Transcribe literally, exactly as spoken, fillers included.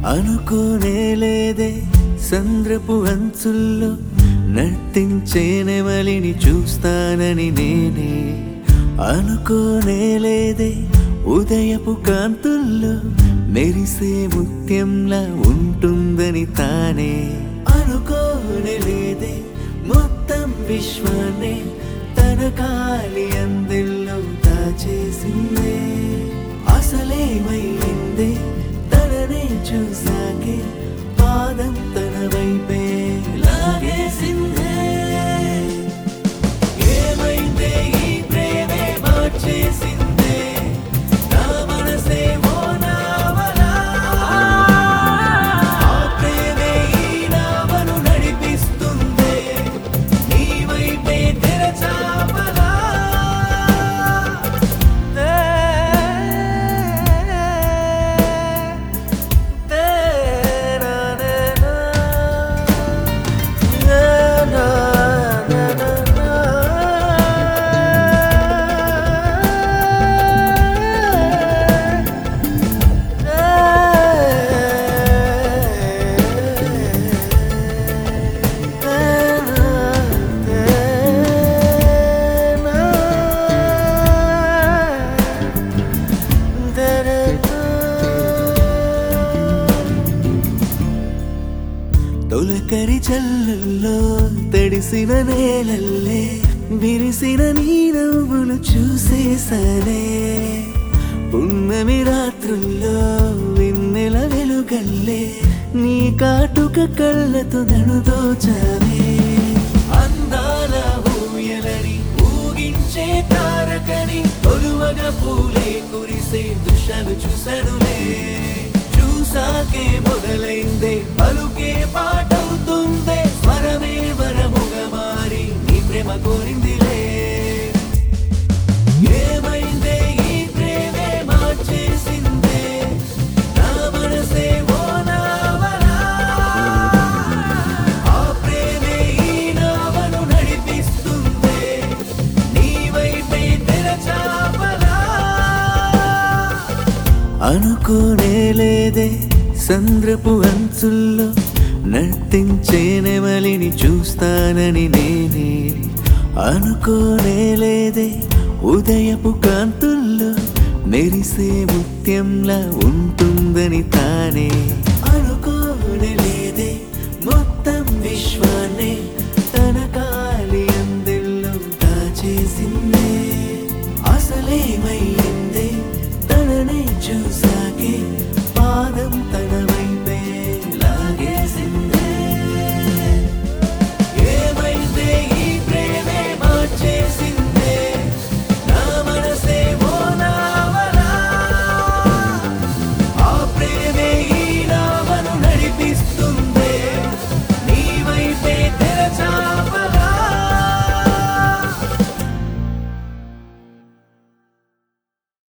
అనుకోనే లేదే సంద్రపు అంచుల్లో నర్తించే నెమలిని చూస్తానని నేనే అనుకోనే లేదే ఉదయపు కాంతుల్లో మెరిసే ముత్యంలా ఉంటుందని తానే అనుకోనే లేదే మొత్తం విశ్వాన్ని తన కాలి అందెల్లో దాచేసిందే అసలేమైందే తననే చూసాకే పాదం తన వైపే లాగేసిందే ఏమైందే ఈ ప్రేమే మార్చేసిందే నా మనసే ఓ నావలా ఆ ప్రేమే ఈ నావను నడిపిస్తుందే నీ వైపే తెరచాపలా తొలకరి చల్లుల్లో తడిసిన నేలల్లే విరిసిన నీ నవ్వులు చూసేసలే పున్నమి రాత్రుల్లో వెన్నెల వెలుగల్లే నీ కాటుక కళ్ళతో నన్ను దోచావే అందాల ఊయలని ఊగించే తారకని ఒలువగా పూలే కురిసే దృశ్యాలు చూసనులే చూసాకే మొదలైందే పలుకే పాటవుతుందే స్వరమే వరముగా మారి నీ ప్రేమ కోరిందిలే ఏమైందే ఈ ప్రేమే మార్చేసిందే నా మనసే ఓ నావలా ఆ ప్రేమే ఈ నావను నడిపిస్తుందే నీ వైపే తెరచాపలా అనుకోనే లేదే సంద్రపు అంచుల్లో నర్తించే నెమలిని చూస్తానని నేనే అనుకోనే లేదే ఉదయపు కాంతుల్లో మెరిసే ముత్యంలా ఉంటుందని తానే అనుకోనే లేదే మొత్తం విశ్వ